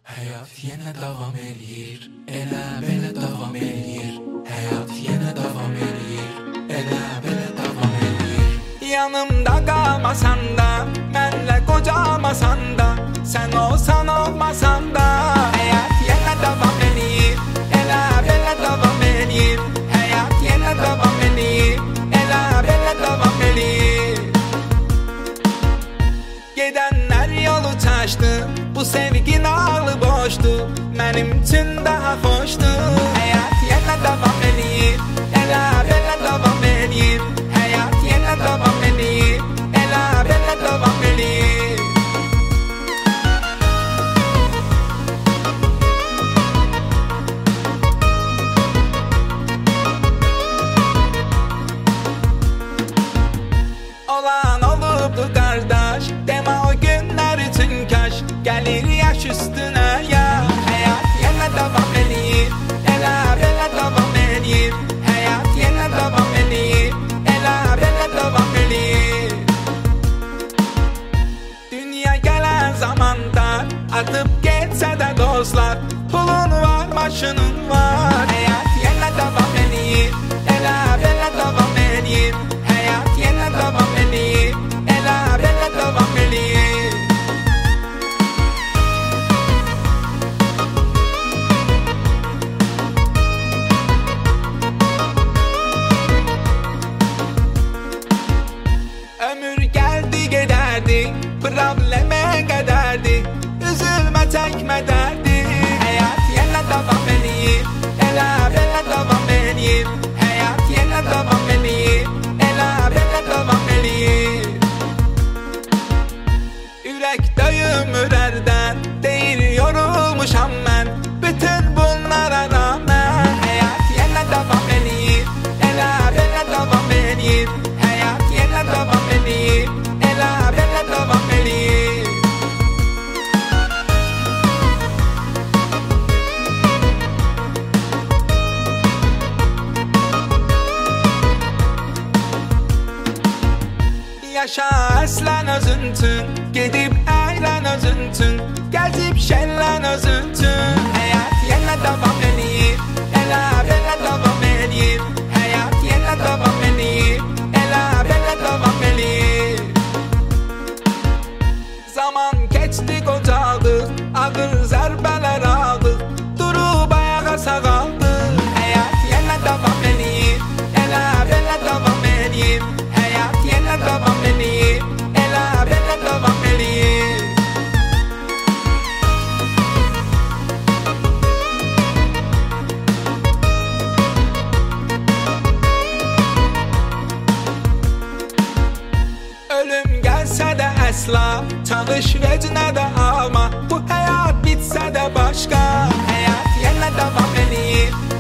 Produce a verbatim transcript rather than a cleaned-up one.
Həyat yenə davam eləyir, elə belə davam eləyir. Həyat yenə davam eləyir, elə belə davam eləyir. Yanımda qalmasan da, mənlə qocamasan da, sən olsan olmasan da, həyat yenə davam eləyir, elə belə davam eləyir. Həyat yenə davam eləyir, elə belə davam eləyir. Gedənlər yolu çaşdı, bu sevgin ağlı boşdu, mənim üçün daha xoşdu. Həyat yenə davam eləyir, elə belə davam eləyir. Həyat yenə davam eləyir, elə belə davam eləyir. Olan olubdu qardaş, demə o günlər üçün kaş, gəlir yaş üstünə yaş. Həyat yenə davam eləyir, elə belə davam eləyir. Həyat yenə davam eləyir, elə belə davam eləyir. Dünya gələn zamanda atıb getsə də dostlar, pulun var, maşının var. Həyat yenə davam eləyir, elə belə davam eləyir. Həyat yenə davam eləyir, elə belə davam eləyir. Ömür gəldi gedərdi, problemə qədərdi, üzülmə çəkmə dərdi. Həyat yenə davam eləyir, elə belə davam eləyir. Həyat yenə davam eləyir, elə belə davam eləyir. Ürək döyümür ərdən, deyir yorulmuşam mən, bütün bunlara rağmen. Həyat yenə davam eləyir, elə belə davam eləyir. Həyat yenə davam eləyir, elə belə davam eləyir. Yaşa əslən özün üçün, gedib əylən özün üçün, gəzib şənlən özün üçün. Həyat yenə davam eləyir, elə belə davam eləyir. Həyat yenə davam eləyir, elə belə davam eləyir. Zaman keçdi qocaldıq, ağır zərbələr aldıq, durub ayağa sağaldıq. Həyat yenə davam eləyir, elə belə davam eləyir. Həyat yenə davam eləyir, elə belə davam eləyir. Ölüm gəlsə də əsla, çalış vecinə də alma, bu həyat bitsə də başqa. Həyat yenə davam eləyir,